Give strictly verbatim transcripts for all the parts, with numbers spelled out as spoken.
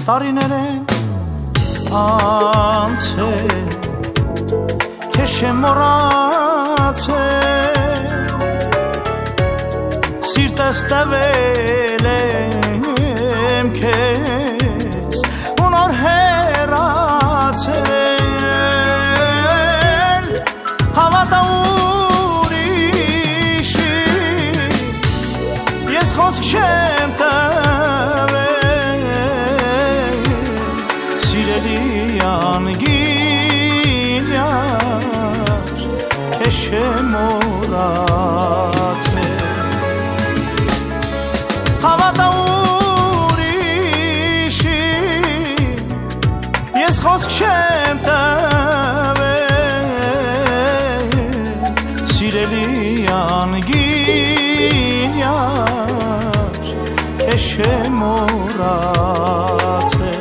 տարիներ են անցել, քեզ չեմ մոռացել, սիրտս տվել եմ քեզ ու նոր հեռացել, հավատա ուրիշի ես խոսք չեմ տվել, սիրելի անգին յար քեզ չեմ մոռացել, հավատա ուրիշի ես խոսք չեմ տվել, սիրելի անգին յար քեզ չեմ մոռացել,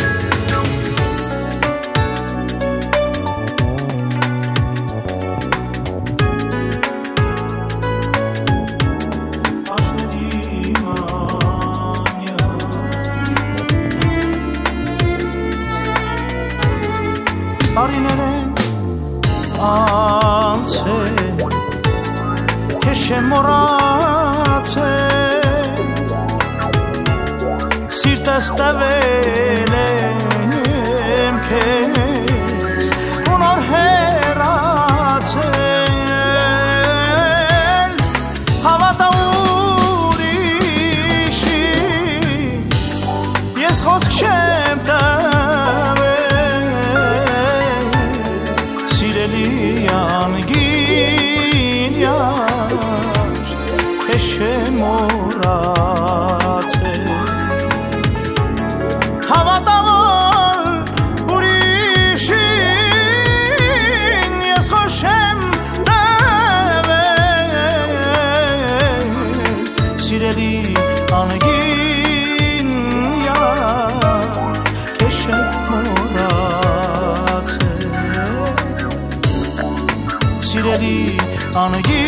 տարիներ են անցել, քեզ չեմ մոռացել, սիրտս տվել եմ քեզ ու նոր հեռացել, հավատա ուրիշի ես խոսք չեմ տվել, սիրելի անգին յար քեզ չեմ մոռացել, հավատա որ ուրիշին ես խոսք չեմ տվել, սիրելի անգին յար քեզ չեմ մոռացել, սիրելի անգին